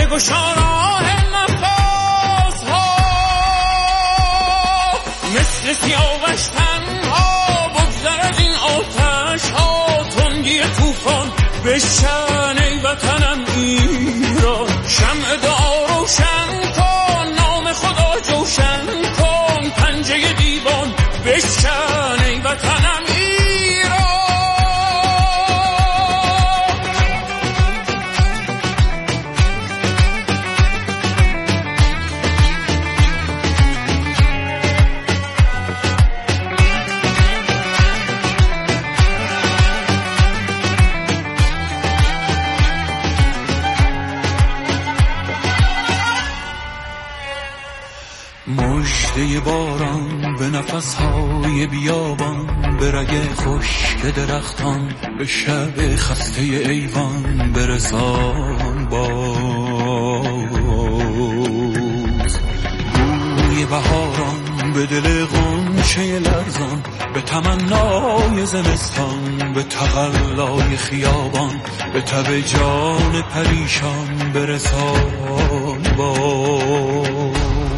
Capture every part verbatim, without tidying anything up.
بگشا راه نفس ها، مثل سیاوش تنها بگذر از این آتش ها. تنگی طوفان بشکن ای وطنم ایران، شمع دعا روشن کن، نام خدا جوشن کن، پنجه دیوان بشکن ای وطنم ایران. مژده باران به نفسهای بیابان، به رگ خشک درختان، به شب خسته ایوان برسان باز. بوی بهاران به دل غنچه لرزان، به تمنای زمستان، به تقلای خیابان، به تب جان پریشان برسان باز.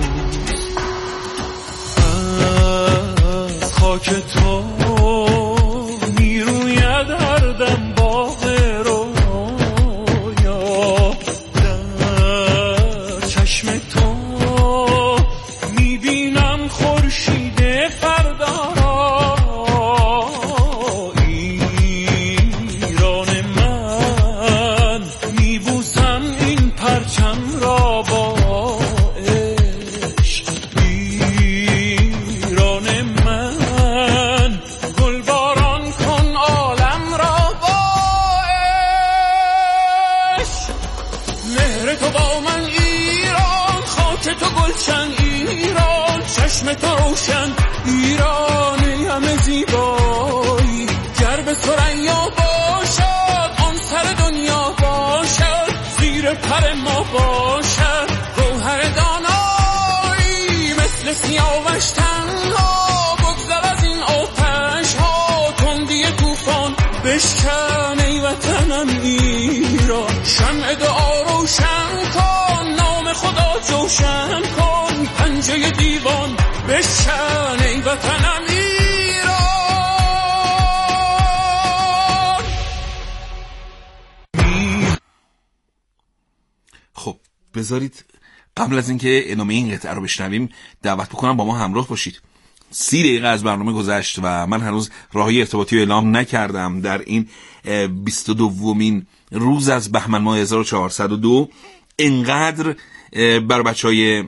خاک تو میروید هر دم باغ رویا، در چشم تو میبینم خورشید فردا را. ایران من میبوسم این پرچم را با عشق. ایران من تو گلشن ایران، چشم تو روشن ایرانی همه زیبایی. گر به ثریا باشد آن سر دنیا باشد، زیر پر ما باشد گوهر دانایی. مثل سیاوش تنها بگذر از این آتش ها، تندی طوفان بشکن ای وطنم ایران. شمع دعا روشن کن، نام خدا جوشن کن، پنجه دیوان بشکن ای وطنم ایران. خب بذارید قبل از اینکه ادامه این قطعه رو بشنویم دعوت بکنم با ما همراه باشید. سی دقیقه از برنامه گذشت و من هنوز راهی ارتباطی رو اعلام نکردم. در این بیست و دومین روز از بهمن ماه هزار و چهارصد و دو انقدر بر بچهای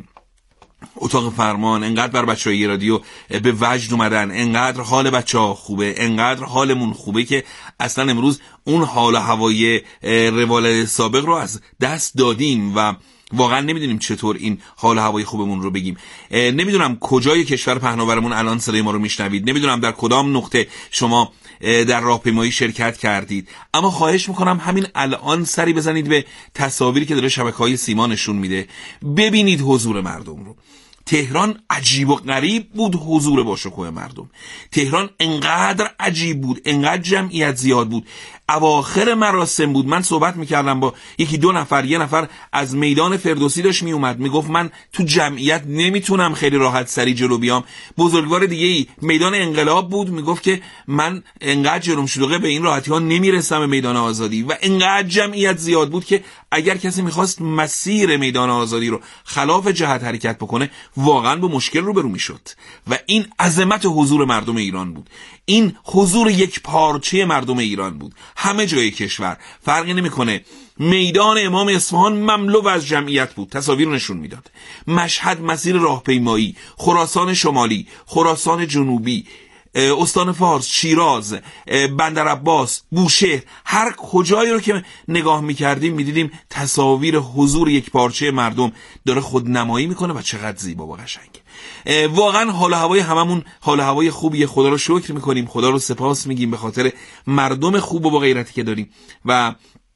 اتاق فرمان، انقدر بر بچهای رادیو به وجد اومدن، انقدر حال بچه‌ها خوبه، انقدر حالمون خوبه که اصلا امروز اون حال و هوای روال سابق رو از دست دادیم و واقعا نمیدونیم چطور این حال و هوای خوبمون رو بگیم. نمیدونم کجای کشور پهناورمون الان صدای ما رو میشنوید، نمیدونم در کدام نقطه شما در راهپیمایی شرکت کردید، اما خواهش میکنم همین الان سری بزنید به تصاویری که داره شبکه‌های سیما نشون میده، ببینید حضور مردم رو. تهران عجیب و غریب بود حضور باشکوه مردم. تهران انقدر عجیب بود، انقدر جمعیت زیاد بود. اواخر مراسم بود، من صحبت میکردم با یکی دو نفر، یه نفر از میدان فردوسی داشت میومد میگفت من تو جمعیت نمیتونم خیلی راحت سری جلو بیام. بزرگوار دیگه ای میدان انقلاب بود میگفت که من انقدر جلوم شلوغه به این راحتی ها نمیرسم به میدان آزادی. و انقدر جمعیت زیاد بود که اگر کسی میخواست مسیر میدان آزادی رو خلاف جهت حرکت بکنه واقعا با مشکل روبرو میشد. و این عظمت حضور مردم ایران بود، این حضور یک پارچه مردم ایران بود. همه جای کشور فرقی نمیکنه. میدان امام اصفهان مملو از جمعیت بود، تصاویر نشون میداد. مشهد مسیر راهپیمایی، خراسان شمالی، خراسان جنوبی، استان فارس، شیراز، بندر عباس، بوشهر، هر کجایی رو که نگاه میکردیم میدیدیم تصاویر حضور یک پارچه مردم داره خودنمایی میکنه و چقدر زیبا و قشنگه. واقعا حال و هوای هممون حال و هوای خوبیه. خدا رو شکر میکنیم، خدا رو سپاس میگیم به خاطر مردم خوب و با غیرتی که داریم. و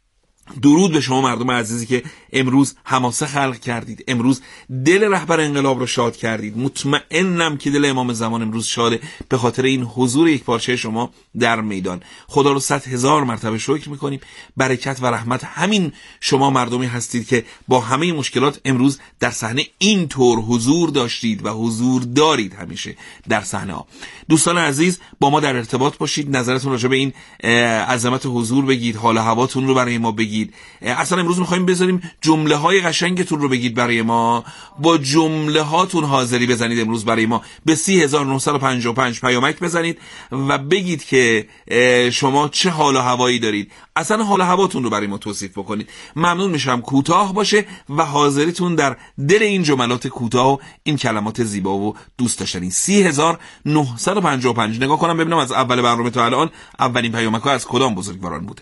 درود به شما مردم عزیزی که امروز حماسه خلق کردید، امروز دل رهبر انقلاب رو شاد کردید. مطمئنم که دل امام زمان امروز شاده به خاطر این حضور یک پارچه شما در میدان. خدا رو صد هزار مرتبه شکر میکنیم. برکت و رحمت همین شما مردمی هستید که با همه مشکلات امروز در صحنه این طور حضور داشتید و حضور دارید همیشه در صحنه ها. دوستان عزیز، با ما در ارتباط باشید، نظرتون راجع به این عظمت حضور بگید، حال و هواتون رو برای ما بگید. اصلا امروز میخوایم بذاریم جمله های قشنگتون رو بگید برای ما، با جمله هاتون حاضری بزنید امروز برای ما به سی هزار و نهصد و پنجاه و پنج پیامک بزنید و بگید که شما چه حال و هوایی دارید، اصلا حال و هواتون رو برای ما توصیف بکنید. ممنون میشم کوتاه باشه و حاضریتون در دل این جملات کوتاه و این کلمات زیبا و دوست داشتنی. سی هزار و نهصد و پنجاه و پنج. نگاه کنم ببینم از اول برنامه تا الان اولین پیامک ها از کدام بزرگواران بوده.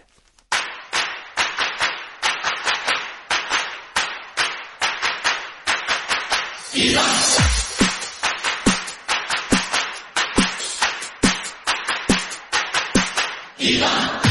ایران. ایران.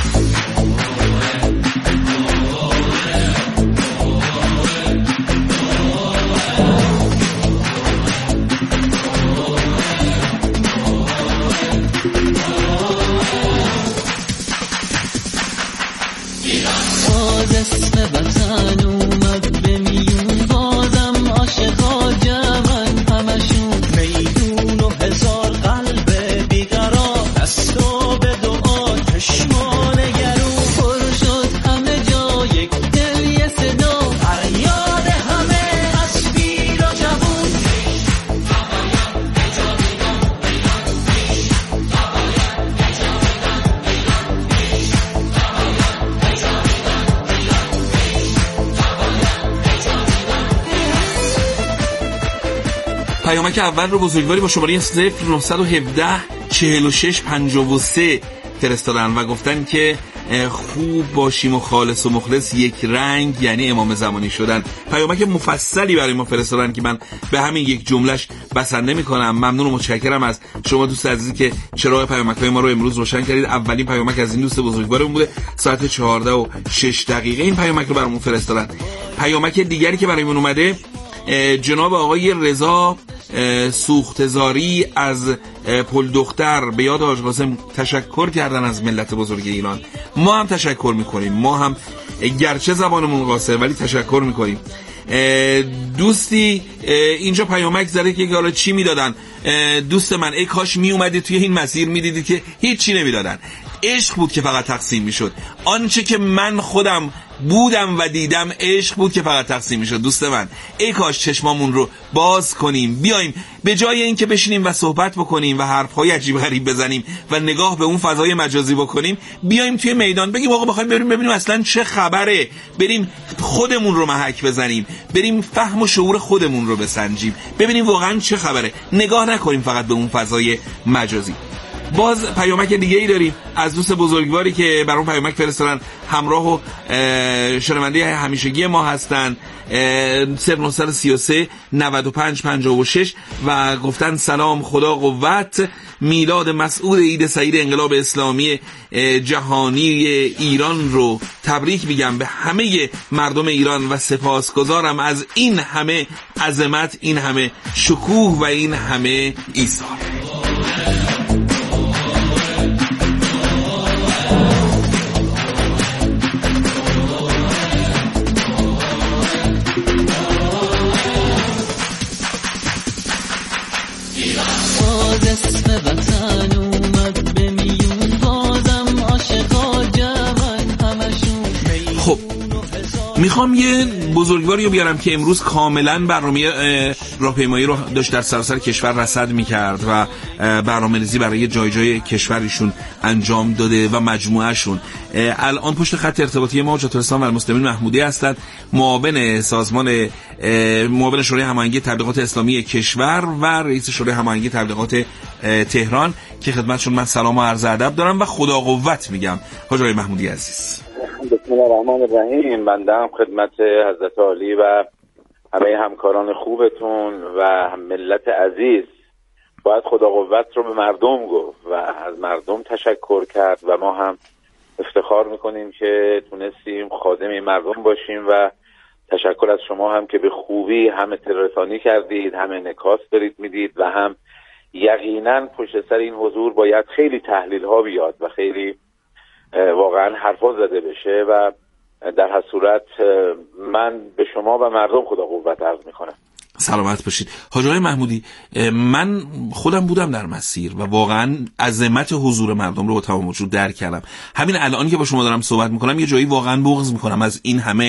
پیامک اول رو بزرگواری با شماره صفر نه یک هفت چهل و شش پنجاه و سه فرستادن و گفتن که خوب باشیم و خالص و مخلص یک رنگ یعنی امام زمانی شدن. پیامک مفصلی برای ما فرستادن که من به همین یک جملهش بسنده میکنم. ممنون و متشکرم از شما دوست عزیزی که چراغ پیامک‌های ما رو امروز روشن کردید. اولین پیامک از این دوست بزرگوارمون بوده، ساعت چهارده و شش دقیقه این پیامک رو برامون فرستادن. پیامک دیگری که برایمون اومده جناب آقای رضا سوختزاری از پل دختر به یاد حاج قاسم تشکر کردن از ملت بزرگ ایران. ما هم تشکر میکنیم، ما هم گرچه زبانمون قاصره ولی تشکر میکنیم. دوستی اینجا پیامک زده که حالا چی میدادن. دوست من ای کاش می اومدید توی این مسیر میدیدید که هیچی نمیدادن، عشق بود که فقط تقسیم میشد. آنچه که من خودم بودم و دیدم عشق بود که فقط تقسیم میشد. دوست من ای کاش چشمامون رو باز کنیم، بیایم به جای این که بشینیم و صحبت بکنیم و حرفهای عجیب غریب بزنیم و نگاه به اون فضای مجازی بکنیم، بیایم توی میدان بگیم آقا بخوایم بریم ببینیم اصلا چه خبره، بریم خودمون رو محک بزنیم، بریم فهم و شعور خودمون رو بسنجیم، ببینیم واقعا چه خبره، نگاه نکنیم فقط به اون فضای مجازی. باز پیامک دیگه ای داریم از دوست بزرگواری که برام پیامک فرستادن، همراه و شنونده همیشگی ما هستن، صفر نه سه سه نود و پنج پنجاه و شش و گفتن سلام، خدا قوت، میلاد مسعود عید سعید انقلاب اسلامی جهانی ایران رو تبریک میگم به همه مردم ایران و سپاسگزارم از این همه عظمت، این همه شکوه و این همه ایثار. خب میخوام یه بزرگواری رو بیارم که امروز کاملا برنامه راهپیمایی رو داشت در سراسر کشور رصد میکرد و برنامه‌ریزی برای جای جای کشورشون انجام داده و مجموعه شون الان پشت خط ارتباطی ما حجت الاسلام و المسلمین محمودی هستند، معاون سازمان معاون شورای هماهنگی تبلیغات اسلامی کشور و رئیس شورای هماهنگی تبلیغات تهران که خدمتشون من سلام و عرض ادب دارم و خدا قوت میگم. حاج آقای محمودی عزیز، بسم الله الرحمن الرحیم. بنده هم خدمت حضرت عالی و همه همکاران خوبتون و ملت عزیز باید خدا قوت رو به مردم گفت و از مردم تشکر کرد و ما هم افتخار میکنیم که تونستیم خادم این مردم باشیم و تشکر از شما هم که به خوبی هم اطلاع‌رسانی کردید، هم انعکاس دارید میدید و هم یقینا پشت سر این حضور باید خیلی تحلیل ها بیاد و خیلی واقعا حرفا زده بشه و در هر صورت من به شما و مردم خدا قوت عرض میکنم. سلامت باشید. حاج آقای محمودی، من خودم بودم در مسیر و واقعا عظمت حضور مردم رو با تمام وجود درک کردم. همین الان که با شما دارم صحبت میکنم یه جایی واقعا بغض میکنم از این همه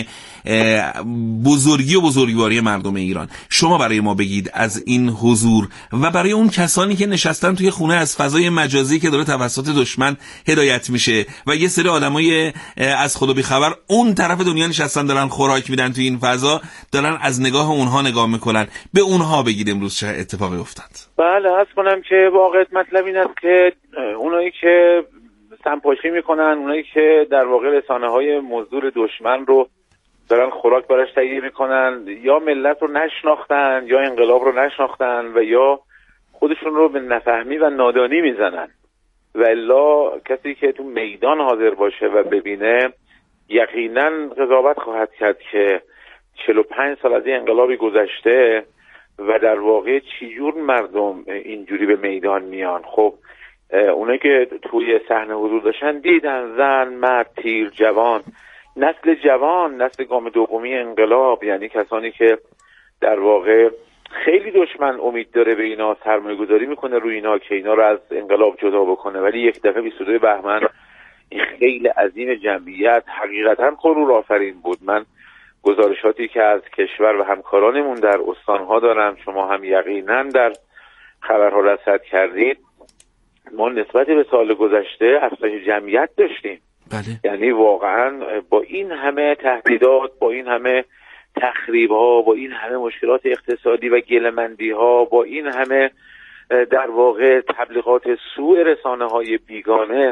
بزرگی و بزرگواری مردم ایران. شما برای ما بگید از این حضور و برای اون کسانی که نشستن توی خونه از فضای مجازی که داره توسط دشمن هدایت میشه و یه سری آدمای از خدا بیخبر اون طرف دنیا نشستن دارن خوراک میدن توی این فضا، دارن از نگاه اونها نگاه میکنن. به اونها بگید امروز چه اتفاقی افتاد. بله، عرض کنم که واقعیت مطلب این است که اونایی که سمپاشی میکنن، اونایی که در واقع رسانه های مزدور دشمن رو دارن خوراک براش تهیه میکنن، یا ملت رو نشناختن یا انقلاب رو نشناختن و یا خودشون رو به نفهمی و نادانی میزنن. و الا کسی که تو میدان حاضر باشه و ببینه یقینا قضاوت خواهد کرد که چهل و پنج سال از این انقلابی گذشته و در واقع چجور مردم اینجوری به میدان میان. خب اونایی که توی صحنه حضور داشتن دیدن زن، مرد، پیر، جوان، نسل جوان، نسل گام دومی انقلاب، یعنی کسانی که در واقع خیلی دشمن امید داره به اینا، سرمایه گذاری میکنه روی اینا که اینا رو از انقلاب جدا بکنه، ولی یک دفعه بیست و دو بهمن این خیلی عظیم جمعیت حقیقتا غرور آفرین بود. من گزارشاتی که از کشور و همکارانمون در استانها دارم، شما هم یقینا در خبرها رصد کردید، ما نسبت به سال گذشته افزایش جمعیت داشتیم. بله. یعنی واقعا با این همه تهدیدات، با این همه تخریب ها، با این همه مشکلات اقتصادی و گله‌مندی ها، با این همه در واقع تبلیغات سوء رسانه های بیگانه،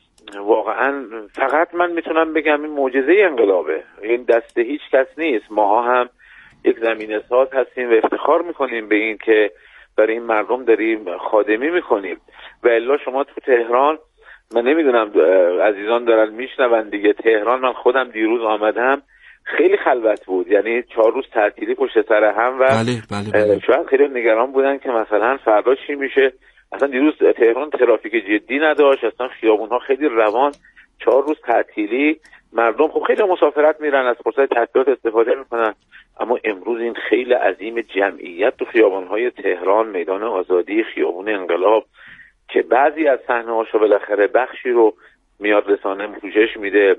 واقعا فقط من میتونم بگم این معجزه انقلابه، این دست هیچ کس نیست. ماها هم یک زمینه ساز هستیم و افتخار میکنیم به این که برای این مردم داریم خادمی میکنیم. و الا شما تو تهران، من نمیدونم عزیزان دارن میشنون دیگه، تهران من خودم دیروز آمدم خیلی خلوت بود، یعنی چهار روز تعطیلی پشت سر هم و بله بله بله. شاید خیلی نگران بودن که مثلا فردا چی میشه. اصلا دیروز تهران ترافیک جدی نداشت، اصلا خیابون‌ها خیلی روان، چهار روز تعطیلی، مردم خب خیلی مسافرت میرن، از فرصت تعطیلات استفاده میکنن. اما امروز این خیلی عظیم جمعیت تو خیابان‌های تهران، میدان آزادی، خیابون انقلاب، که بعضی از صحنه‌هاشو بالاخره بخشی رو میاد رسانه پوشش میده،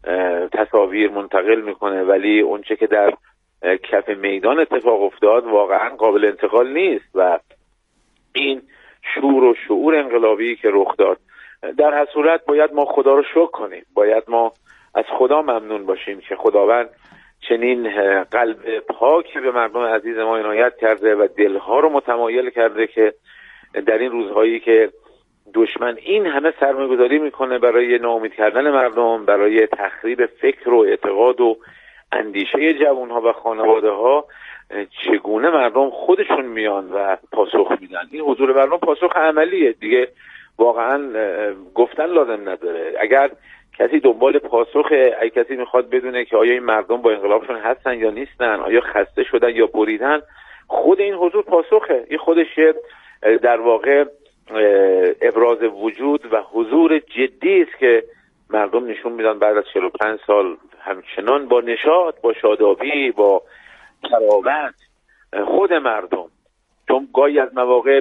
تصاویر منتقل میکنه، ولی اونچه که در کف میدان اتفاق افتاد واقعا قابل انتقال نیست. و این شور و شعور انقلابی که رخ داد، در هر صورت باید ما خدا رو شکر کنیم، باید ما از خدا ممنون باشیم که خداوند چنین قلب پاکی به مردم عزیز ما عنایت کرده و دلها رو متمایل کرده که در این روزهایی که دشمن این همه سرمایه‌گذاری میکنه برای ناامید کردن مردم، برای تخریب فکر و اعتقاد و اندیشه جوانها و خانواده ها، چگونه مردم خودشون میان و پاسخ میدن. این حضور مردم پاسخ عملیه دیگه، واقعا گفتن لازم نداره. اگر کسی دنبال پاسخه، اگه کسی میخواد بدونه که آیا این مردم با انقلابشون هستن یا نیستن، آیا خسته شدن یا بریدن، خود این حضور پاسخه. این خودش در واقع ابراز وجود و حضور جدی است که مردم نشون میدن بعد از چهل و پنج سال همچنان با نشاط، با شادابی، با تراوت خود مردم. چون گاهی از مواقع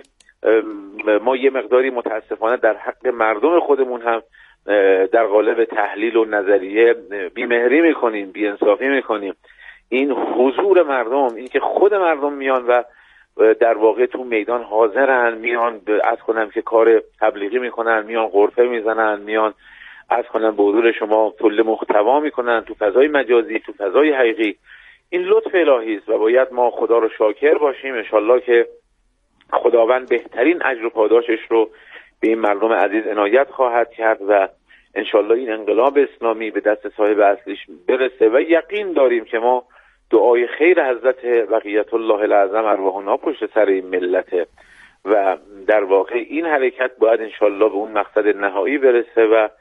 ما یه مقداری متاسفانه در حق مردم خودمون هم در قالب تحلیل و نظریه بی‌مهری میکنیم، بی‌انصافی میکنیم. این حضور مردم، این که خود مردم میان و در واقع تو میدان حاضرن، میان از کنم که کار تبلیغی میکنن، میان غرفه میزنن، میان از کنم به حضور شما تولید محتوا میکنن تو فضای مجازی، تو فضای حقیقی. این لطف الهی است و باید ما خدا رو شاکر باشیم. انشالله که خداوند بهترین اجر و پاداشش رو به این مردم عزیز عنایت خواهد کرد و انشالله این انقلاب اسلامی به دست صاحب اصلیش برسه و یقین داریم که ما دعای خیر حضرت بقیت الله الاعظم ارواحنا پشت سر این ملته و در واقع این حرکت باید انشالله به اون مقصد نهایی برسه و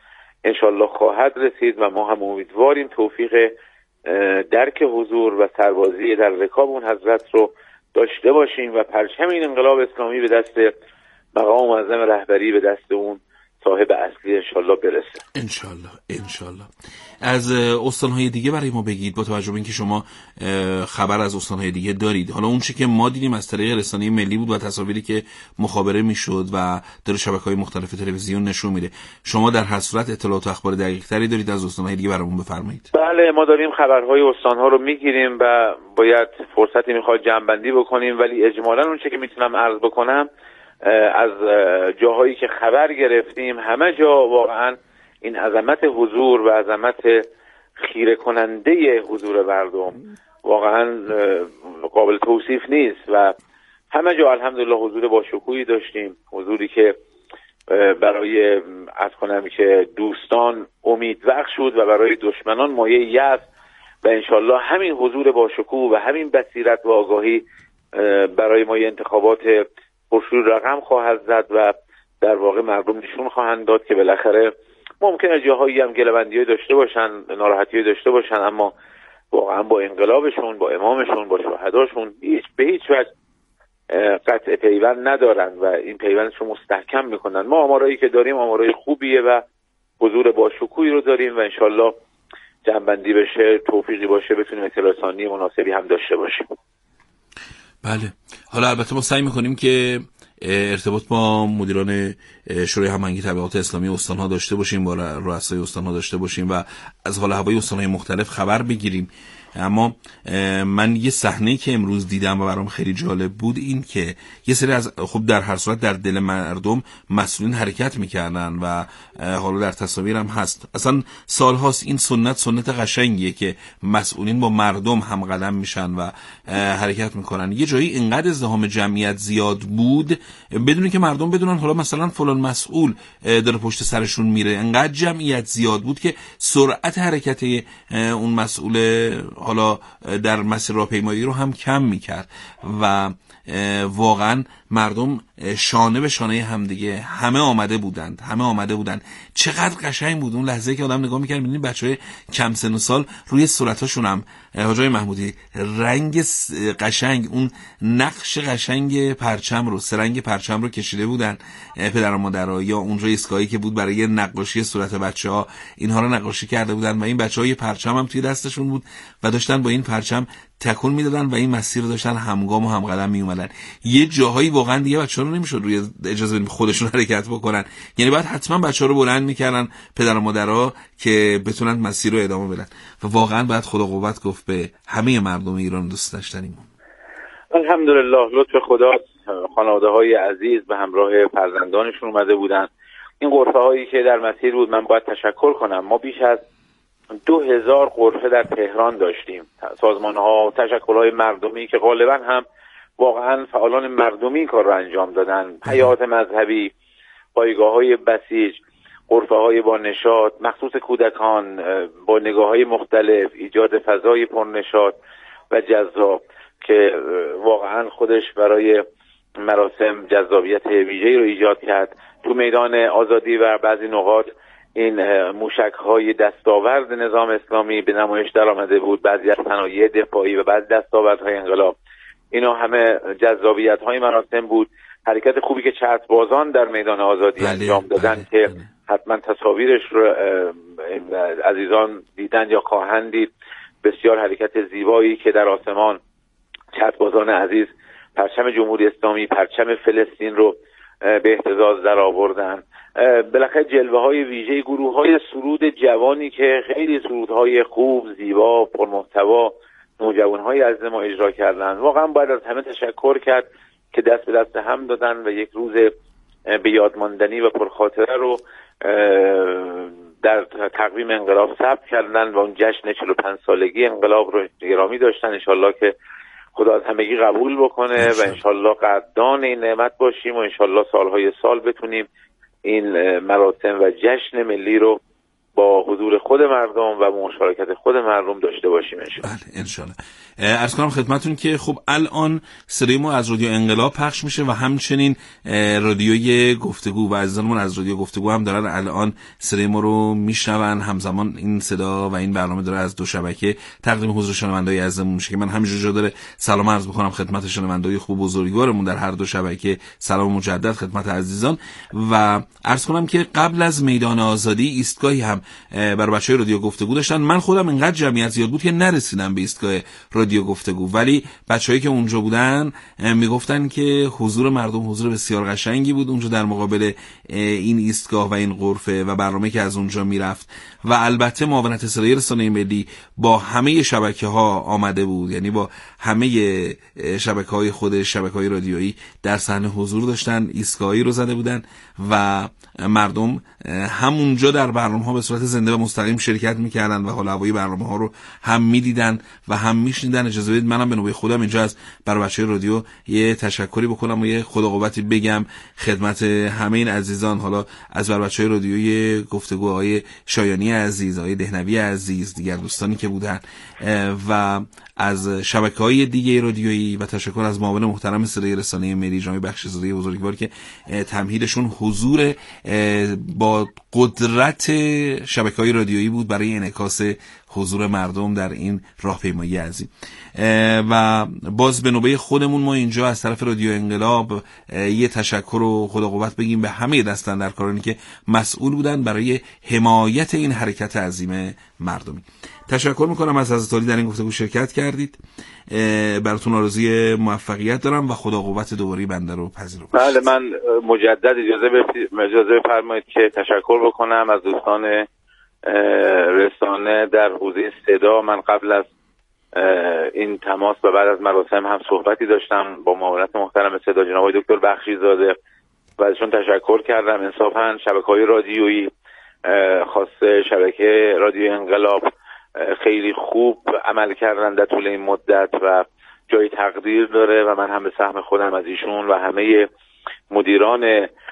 انشالله خواهد رسید و ما هم امیدواریم توفیق درک حضور و سربازی در رکاب اون حضرت رو داشته باشیم و پرچم این انقلاب اسلامی به دست مقام معظم رهبری، به دست اون صاحب اصلی انشالله برسه. انشالله انشالله. از استانهای دیگه برای ما بگید، با توجه به اینکه شما خبر از استانهای دیگه دارید. حالا اون چی که ما دیدیم از طریق رسانه ملی بود و تصاویری که مخابره میشد و در شبکه‌های مختلف تلویزیون نشون میده. شما در هر صورت اطلاعات و اخبار دقیق تری دارید از استانهای دیگه برامون بفرمایید. بله، ما داریم خبرهای استانها رو میگیریم و باید فرصتی میخواد جمع‌بندی بکنیم، ولی اجمالاً اون چی که میتونم عرض بکنم از جاهایی که خبر گرفتیم همه جا واقعا این عظمت حضور و عظمت خیره کننده حضور مردم واقعا قابل توصیف نیست و همه جا الحمدلله حضور با شکوهی داشتیم، حضوری که برای عرض کنم که دوستان امیدبخش شد و برای دشمنان مایه یأس و انشالله همین حضور با شکوه و همین بصیرت و آگاهی برای ما انتخابات پرشور رقم خواهد زد و در واقع مردم نشون خواهند داد که بالاخره ممکنه جاهایی هم گله‌بندی‌های داشته باشن، ناراحتی‌های داشته باشن، اما واقعا با انقلابشون، با امامشون، با شهداشون هیچ به هیچ وجه قطع پیوند ندارن و این پیوندشون مستحکم میکنن. ما آمارایی که داریم آمارای خوبیه و حضور با شکوهی رو داریم و انشالله جمع‌بندی بشه، توفیقی باشه، بتونیم اطلاع رسانی مناسبی هم داشته باشیم. بله، حالا البته ما سعی میکنیم که ارتباط با مدیران شورای هماهنگی تبلیغات اسلامی استان‌ها داشته باشیم، با رؤسای استان‌ها داشته باشیم و از حال هوای استان‌های مختلف خبر بگیریم. اما من یه صحنه‌ای که امروز دیدم و برام خیلی جالب بود این که یه سری از خب در هر صورت در دل مردم مسئولین حرکت میکردن و حالا در تصاویر هم هست. اصلا سالهاست این سنت سنت قشنگیه که مسئولین با مردم هم قدم میشن و حرکت میکنن. یه جایی اینقدر ازدحام جمعیت زیاد بود بدون که مردم بدونن حالا مثلا فلان مسئول داره پشت سرشون میره، اینقدر جمعیت زیاد بود که سرعت حرکت اون مسئول حالا در مسیر راهپیمایی رو هم کم میکرد و واقعا مردم شانه به شانه همدیگه همه آمده بودند همه آمده بودند چقدر قشنگ بود اون لحظه که آدم نگاه میکرد میبینید بچهای کم سن و سال روی صورتاشون هم حاجای محمودی رنگ قشنگ، اون نقش قشنگ پرچم رو، سرنگ پرچم رو کشیده بودن پدر و مادرها، یا اون ایستگاهی که بود برای نقاشی صورت بچه‌ها اینها رو نقاشی کرده بودن و این بچه‌ها یه پرچم هم توی دستشون بود و داشتن با این پرچم تکون میدادن و این مسیر رو داشتن همگام و همقدم می اومدن. یه جاهایی واقعا دیگه بچه‌ها رو نمیشد روی اجازه بدیم خودشون حرکت بکنن، یعنی باید حتما بچه‌ها رو بلند میکردن پدر و مادرها که بتونن مسیر رو ادامه بدن و واقعا باید خدا قوت گفت به همه مردم ایران دوست داشتنیمون. الحمدلله لطف خدا، خانواده‌های عزیز به همراه فرزندانشون اومده بودن. این غرفه‌هایی که در مسیر بود من باید تشکر کنم، ما بیش از دو هزار غرفه در تهران داشتیم، سازمان‌ها و تشکل‌های مردمی که غالبا هم واقعا فعالان مردمی این کار رو انجام دادن، حیات مذهبی، پایگاه‌های بسیج، غرفه‌های با نشاط مخصوص کودکان با نگاه‌های مختلف، ایجاد فضای پرنشاط و جذاب که واقعا خودش برای مراسم جذابیت ویژه‌ای رو ایجاد کرد. تو میدان آزادی و بعضی نقاط این موشک‌های دستاورد نظام اسلامی به نمایش در آمده بود، بعضی از صنایع دفاعی و بعضی دستاوردهای انقلاب، اینا همه جذابیت‌های مراسم بود. حرکت خوبی که چتربازان در میدان آزادی بله، انجام دادن بله، که بله. حتما تصاویرش رو عزیزان دیدن یا خواهند دید. بسیار حرکت زیبایی که در آسمان چتربازان عزیز پرچم جمهوری اسلامی، پرچم فلسطین رو به اهتزاز در آوردن. بالاخره جلوه های ویژه گروه های سرود جوانی که خیلی سرودهای خوب، زیبا، پرمحتوا نوجوان های عزیز ما اجرا کردن. واقعا باید از همه تشکر کرد که دست به دست هم دادن و یک روز به یاد ماندنی و پرخاطره رو در تقویم انقلاب ثبت کردن و اون جشن چهل و پنج سالگی انقلاب رو گرامی داشتن. انشالله که خدا از همگی قبول بکنه و انشالله قدردان این نعمت باشیم و انشالله سالهای سال بتونیم این مراسم و جشن ملی رو با حضور خود مردم و مشارکت خود مردم داشته باشیم انشالله. بله انشالله. عرض کنم خدمتون که خب الان صدای ما از رادیو انقلاب پخش میشه و همچنین رادیوی گفتگو و عزیزانمون از رادیو گفتگو هم دارن الان صدای ما رو میشنون. همزمان این صدا و این برنامه داره از دو شبکه تقدیم حضور شنونده‌های عزیزمون میشه که من همینجوری جا داره سلام عرض بکنم خدمت شنونده‌های خوب بزرگوارمون در هر دو شبکه. سلام مجدد خدمت عزیزان و عرض کنم که قبل از میدان آزادی ایستگاهی هم بر بچهای رادیو گفتگو داشتن. من خودم اینقدر جمعیت زیاد بود که نرسیدم به ایستگاه رادیو گفتگو، ولی بچه‌هایی که اونجا بودن میگفتن که حضور مردم حضور بسیار قشنگی بود اونجا در مقابل این ایستگاه و این غرفه و برنامه که از اونجا میرفت و البته معاونت اطلاعی رسانه ملی با همه شبکه‌ها آمده بود، یعنی با همه شبکه‌های خود شبکه‌های رادیویی در صحنه حضور داشتن، ایستگاهی رو زده بودن و مردم همونجا در برنامه‌ها به صورت زنده و مستقیم شرکت می‌کردن و حال هوای برنامه‌ها رو هم می‌دیدن و هم می‌شنیدن. اجازه بدید منم به نوبه خودم اینجا از برای بچه‌های رادیو یه تشکری بکنم و یه خدا قوتی بگم خدمت همه این عزیزان، حالا از برای بچه‌های رادیوی گفتگو آقای شایانی عزیز، آقای دهنوی عزیز، دیگر دوستانی که بودن و از شبکه‌های دیگه رادیویی و تشکر از معاون محترم صدای رسانه ملی جناب بخشی‌زاده بزرگوار که تمهیدشون حضور با قدرت شبکه‌های رادیویی بود برای انعکاس حضور مردم در این راهپیمایی عظیم. و باز به نوبه خودمون ما اینجا از طرف رادیو انقلاب یه تشکر و خدا قوت بگیم به همه دستاندرکارانی که مسئول بودن برای حمایت این حرکت عظیم مردمی. تشکر میکنم از حضرت عالی در این گفتگو شرکت کردید. براتون آرزوی موفقیت دارم و خدا قوت دوباره بنده رو پذیرا باشید. بله من مجدد اجازه اجازه بفرمایید که تشکر بکنم از دوستان رسانه در حوزه صدا. من قبل از این تماس و بعد از مراسم هم صحبتی داشتم با معاونت محترم صدا جناب آقای دکتر بخشی‌زاده و ازشون تشکر کردم. انصافاً شبکه‌های رادیویی خاصه شبکه رادیو انقلاب خیلی خوب عمل کردن در طول این مدت و جای تقدیر داره و من هم به سهم خودم از ایشون و همه مدیران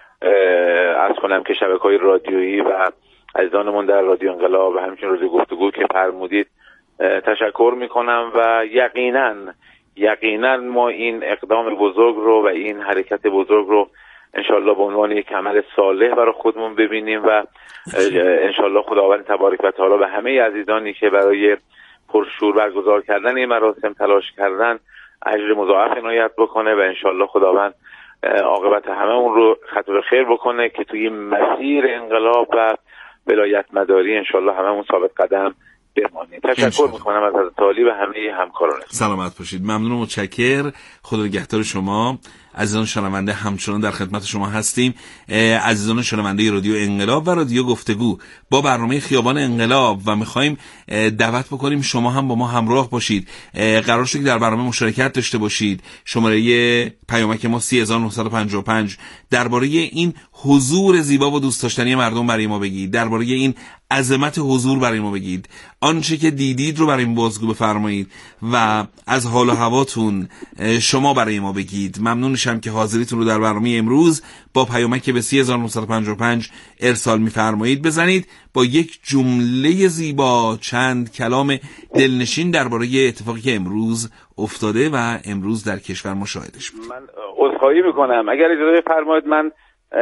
از کنم که شبکه‌های رادیویی و عزیزانمون در رادیو انقلاب و همچنین رادیو گفتگو که فرمودید تشکر میکنم و یقینا یقینا ما این اقدام بزرگ رو و این حرکت بزرگ رو انشالله به عنوان یک عمل صالح برای خودمون ببینیم و انشالله خداوند تبارک و تعالی به همه عزیزانی که برای پرشور برگزار کردن این مراسم تلاش کردن اجر مضاعف عنایت بکنه و انشالله خداوند عاقبت همه اون رو ختم خیر بکنه که توی مسیر انقلاب و ولایت مداری انشالله هممون ثابت قدم بمانیم. تشکر میکنم از حضرت عالی و همه همکاران. سلامت باشید. ممنون و متشکر. خدا نگهدار شما. عزیزان شنونده همچنان در خدمت شما هستیم. عزیزان شنونده رادیو انقلاب و رادیو گفتگو با برنامه خیابان انقلاب و میخوایم دعوت بکنیم شما هم با ما همراه باشید. قرار شد که در برنامه مشارکت داشته باشید. شماره پیامک ما سه هزار و نهصد و پنجاه و پنج درباره این حضور زیبا و دوست داشتنی مردم برای ما بگید، درباره این عظمت حضور برای ما بگید، آنچه که دیدید رو برای ما بازگو بفرمایید و از حال و هواتون شما برای ما بگید. ممنون میشم که حاضریتون رو در برنامه امروز با پیامک به سه هزار و نهصد و پنجاه و پنج ارسال می‌فرمایید بزنید با یک جمله زیبا، چند کلام دلنشین درباره اتفاقی که امروز افتاده و امروز در کشور مشاهدش بود. من عذرخواهی میکنم اگر اجازه بفرمایید من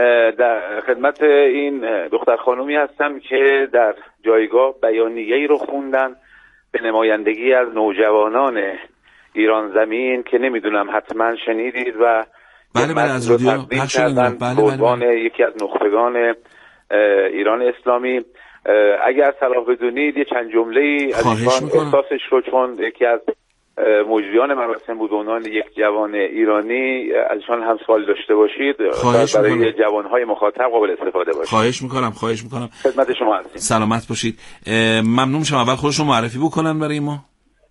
در خدمت این دختر خانومی هستم که در جایگاه بیانیه‌ای رو خوندن به نمایندگی از نوجوانان ایران زمین که نمیدونم حتما شنیدید و بله بله از رادیو پخش شدن. بله بله یکی از نخبگان ایران اسلامی اگر صلاح بدونید یه چند جمله‌ای از ایشان احساسش رو چون یکی از مجریان مراسم بود عنوان یک جوان ایرانی ازشان هم سوال داشته باشید برای میکنم. جوانهای مخاطب قابل استفاده باشید. خواهش میکنم خواهش میکنم خدمت شما هستیم. سلامت باشید. ممنون میشم اول خودشون معرفی بکنن برای ما.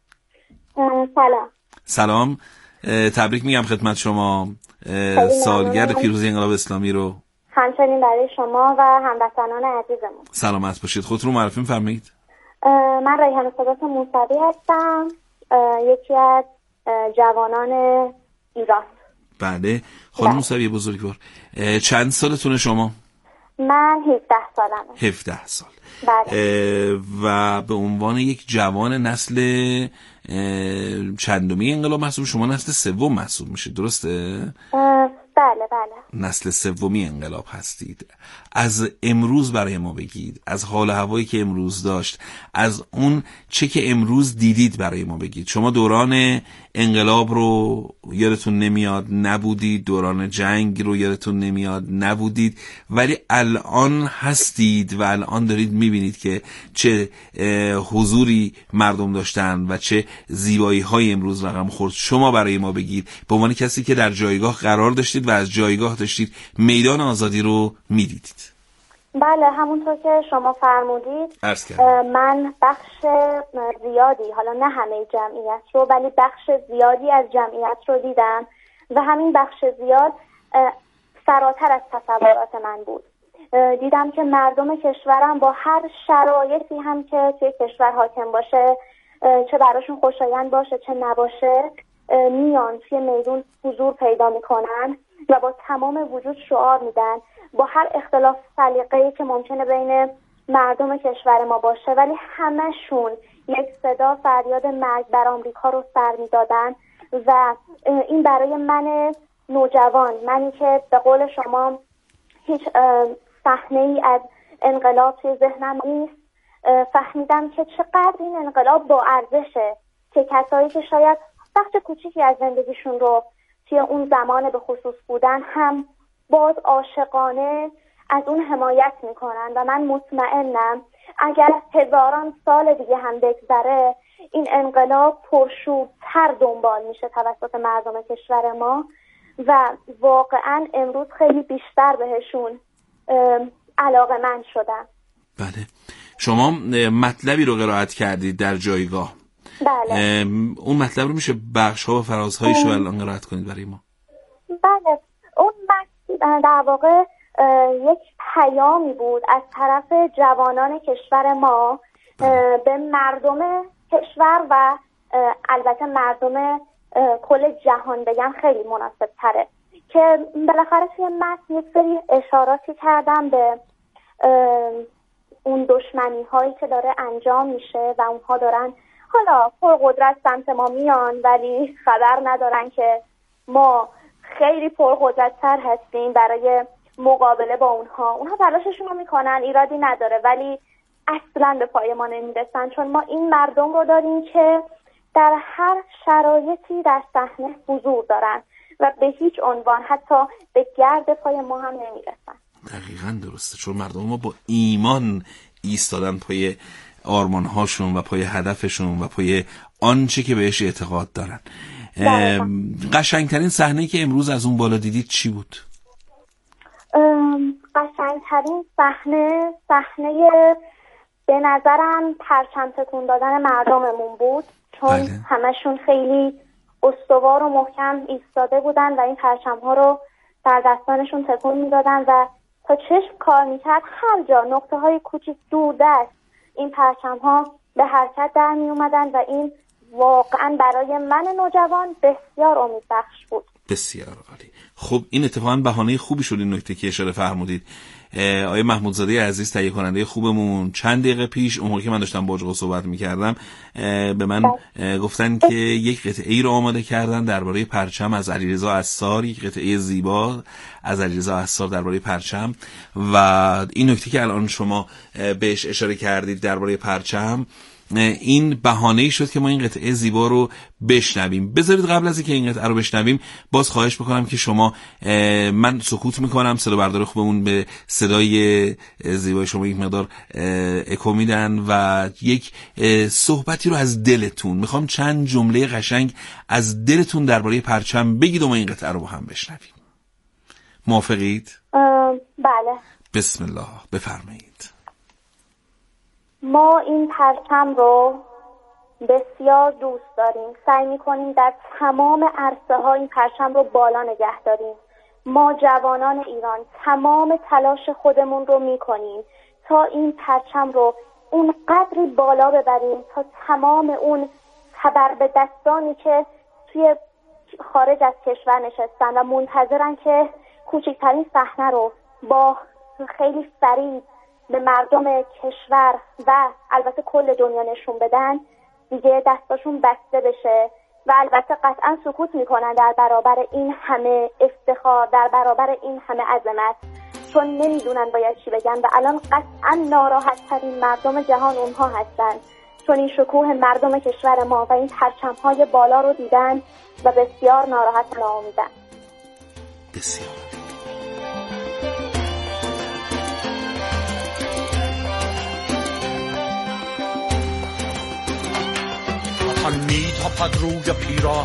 سلام سلام تبریک میگم خدمت شما سالگرد پیروزی انقلاب اسلامی رو. همچنین برای شما و هموطنان عزیزمون. سلامت باشید. خودتون رو معرفی فرمایید. من ریحانه صدات موسوی هستم، یکی از جوانان ایران. بله خانم موسوی بزرگوار، چند سالتونه شما؟ من هفده سالمه. هفده سال. بله. و به عنوان یک جوان نسل چندمی انقلاب محسوب، شما نسل سوم محسوب میشه، درسته؟ بله بله. نسل سومی انقلاب هستید. از امروز برای ما بگید، از حال هوایی که امروز داشت، از اون چه که امروز دیدید برای ما بگید. شما دوران انقلاب رو یادتون نمیاد نبودید، دوران جنگ رو یادتون نمیاد نبودید، ولی الان هستید و الان دارید میبینید که چه حضوری مردم داشتن و چه زیبایی های امروز رقم خورد. شما برای ما بگید به عنوان کسی که در جایگاه قرار داشتید و از جایگاه داشتید میدان آزادی رو میدیدید. بله، همونطور که شما فرمودید من بخش زیادی، حالا نه همه جمعیت رو، ولی بخش زیادی از جمعیت رو دیدم و همین بخش زیاد فراتر از تصورات من بود. دیدم که مردم کشورم با هر شرایطی هم که توی کشور حاکم باشه، چه براشون خوشایند باشه چه نباشه، میان توی میدون حضور پیدا میکنن و با تمام وجود شعار میدن، با هر اختلاف سلیقه‌ای که ممکنه بین مردم کشور ما باشه، ولی همشون یک صدا فریاد مرگ بر آمریکا رو سر میدادن. و این برای من نوجوان، منی که به قول شما هیچ صحنه‌ای از انقلاب توی ذهنم نیست، فهمیدم که چقدر این انقلاب با ارزشه که کسایی که شاید بخش کوچیکی از زندگیشون رو توی اون زمان به خصوص بودن هم باز عاشقانه از اون حمایت میکنن و من مطمئنم اگر هزاران سال دیگه هم بگذره این انقلاب پرشورتر دنبال میشه توسط مردم کشور ما و واقعا امروز خیلی بیشتر بهشون علاقه‌مند شدم. بله، شما مطلبی رو قرائت کردید در جایگاه. بله. اون مطلب رو میشه بخش‌ها و فرازهایش رو الان قرائت کنید برای ما؟ بله، اون مطلب در واقع یک پیامی بود از طرف جوانان کشور ما به مردم کشور و البته مردم کل جهان بگم خیلی مناسب تره، که بالاخره توی متن یک سری اشاراتی کردم به اون دشمنی هایی که داره انجام میشه و اونها دارن حالا پرقدرت سمت ما میان ولی خبر ندارن که ما خیلی پرقدرت‌تر هستیم برای مقابله با اونها. اونها تلاششون رو میکنن، ایرادی نداره، ولی اصلا به پای ما نمیرسن، چون ما این مردم رو داریم که در هر شرایطی در صحنه حضور دارن و به هیچ عنوان حتی به گرد پای ما هم نمیرسن. دقیقاً درسته، چون مردم ما با ایمان ایستادن پای آرمان‌هاشون و پای هدفشون و پای آنچه که بهش اعتقاد دارن. قشنگترین صحنه‌ای که امروز از اون بالا دیدید چی بود؟ قشنگترین صحنه صحنه به نظرم پرچم تکون دادن مردممون بود، چون بله. همشون خیلی استوار و محکم ایستاده بودن و این پرچم ها رو در دستانشون تکون میدادن و تا چشم کار میکرد هر جا نقطه های کوچیک دور دست این پرچم ها به حرکت در می اومدن و این واقعا برای من نوجوان بسیار امیدبخش بود. بسیار عالی. خب این اتفاقا بهانه خوبی شد این نکته که اشاره فرمودید. آقای محمودزاده عزیز تهیه کننده خوبمون چند دقیقه پیش اون موقع که من داشتم با آقا صحبت می‌کردم به من گفتن که یک قطعه‌ای رو آماده کردن درباره پرچم از علیرضا عصار، یک قطعه زیبا از علیرضا عصار درباره پرچم و این نکته که الان شما بهش اشاره کردید درباره پرچم این بهانه‌ای شد که ما این قطعه زیبا رو بشنویم. بذارید قبل از اینکه این قطعه رو بشنویم باز خواهش بکنم که شما من سکوت میکنم، صدا بردار خوبمون به صدای زیبای شما یک مقدار اکو میدن و یک صحبتی رو از دلتون میخوام چند جمله قشنگ از دلتون درباره پرچم بگید و ما این قطعه رو با هم بشنویم. موافقید؟ بله. بسم الله، بفرمایید. ما این پرچم رو بسیار دوست داریم، سعی میکنیم در تمام عرصه ها این پرچم رو بالا نگه داریم. ما جوانان ایران تمام تلاش خودمون رو میکنیم تا این پرچم رو اون قدری بالا ببریم تا تمام اون تبر به دستانی که توی خارج از کشور نشستن و منتظرن که کوچکترین صحنه رو با خیلی سریع به مردم کشور و البته کل دنیا نشون بدن دیگه دستاشون بسته بشه و البته قطعا سکوت میکنن در برابر این همه افتخار، در برابر این همه عظمت، چون نمیدونن باید چی بگن و الان قطعا ناراحت ترین مردم جهان اونها هستن، چون این شکوه مردم کشور ما و این پرچم‌های بالا رو دیدن و بسیار ناراحت و ناامیدن. بسیار وطن می‌تپد روی پیراهن